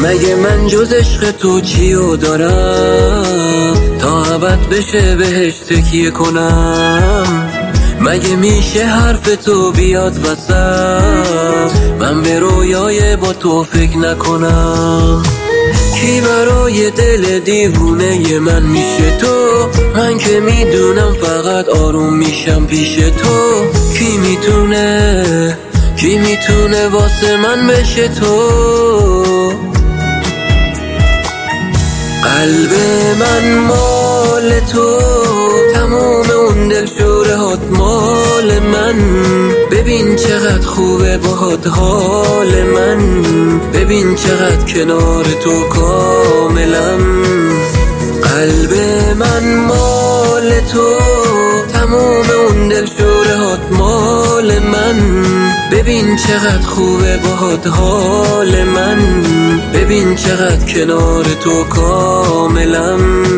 مگه من جز عشق تو چیو دارم تا ابد بشه بهش تکیه کنم؟ مگه میشه حرف تو بیاد وسط من به رویای با تو فکر نکنم؟ کی برای دل دیوونه من میشه تو؟ من که میدونم فقط آروم میشم پیش تو. کی میتونه واسه من بشه تو؟ قلب من مال تو، تموم اون دلشوره هات مال من. ببین چقدر خوبه باهات حال من، ببین چقدر کنار تو کاملم. قلب من مال تو، تموم اون دلشوره هات مال من. ببین چقدر خوبه باهات حال من، ببین چقدر کنار تو کاملم.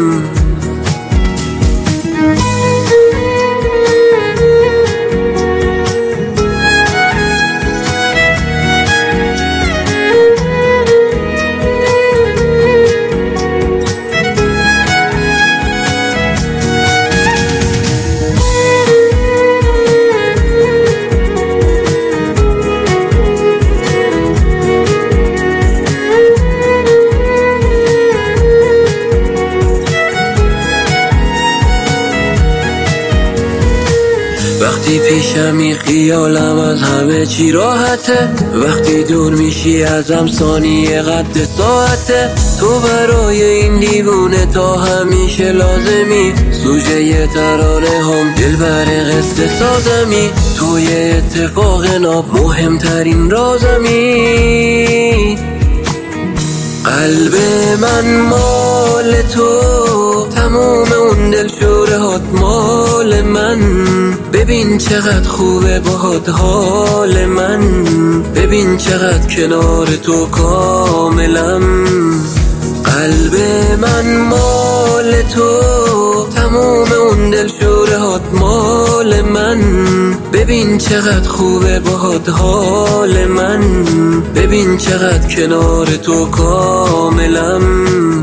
وقتی پیشمی خیالم از همه چی راحته، وقتی دور میشی ازم ثانیه قد ساعته. تو برای این دیوونه تا همیشه لازمی، سوژه ترانه هم دلبر قصه سازمی. توی اتفاق ناب مهمترین رازمی. قلب من مال تو، تموم اون دلشوره هات مال من. ببین چقدر خوبه باهات حال من، ببین چقدر کنار تو کاملم. قلب من مال تو، تموم اون دلشوره هات مال من. ببین چقدر خوبه باهات حال من، ببین چقدر کنار تو کاملم.